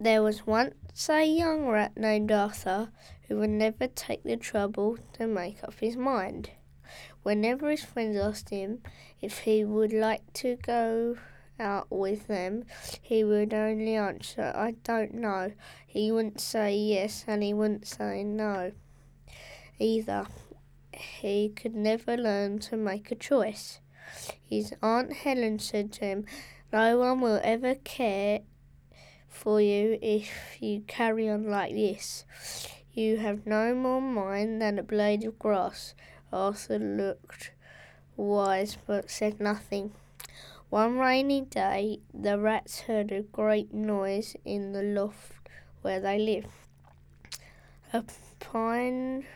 There was once a young rat named Arthur who would never take the trouble to make up his mind. Whenever his friends asked him if he would like to go out with them, he would only answer, "I don't know." He wouldn't say yes and he wouldn't say no either. He could never learn to make a choice. His Aunt Helen said to him, "No one will ever care for you if you carry on like this. You have no more mind than a blade of grass." Arthur looked wise but said nothing. One rainy day, the rats heard a great noise in the loft where they lived. The pine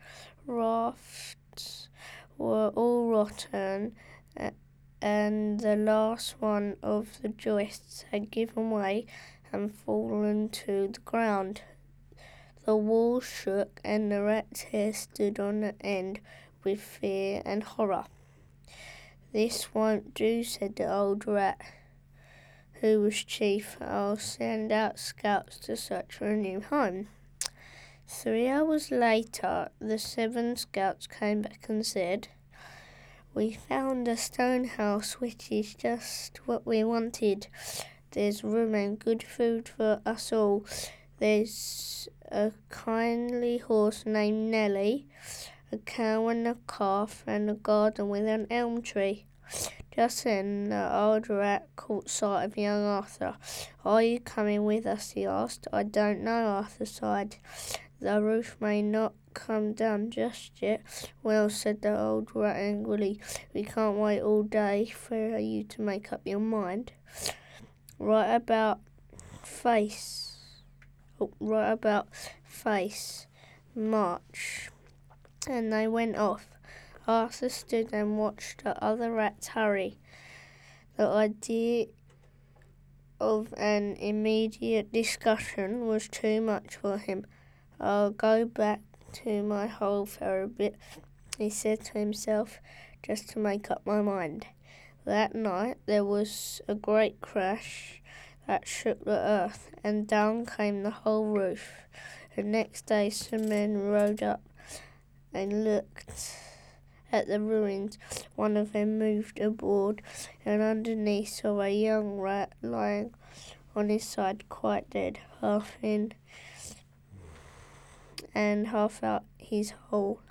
rafts were all rotten, and the last one of the joists had given way and fallen to the ground. The walls shook and the rat's hair stood on end with fear and horror. "This won't do," said the old rat, who was chief. "I'll send out scouts to search for a new home." 3 hours later, the 7 scouts came back and said, "We found a stone house which is just what we wanted. There's room and good food for us all. There's a kindly horse named Nelly, a cow and a calf, and a garden with an elm tree." Just then the old rat caught sight of young Arthur. "Are you coming with us?" he asked. "I don't know," Arthur sighed. "The roof may not come down just yet." "Well," said the old rat angrily, "we can't wait all day for you to make up your mind. Right about face, march." And they went off. Arthur stood and watched the other rats hurry. The idea of an immediate discussion was too much for him. "I'll go back to my hole for a bit," he said to himself, "just to make up my mind." That night there was a great crash that shook the earth, and down came the whole roof. The next day some men rode up and looked at the ruins. One of them moved a board, and underneath saw a young rat lying on his side, quite dead, half in and half out his hole.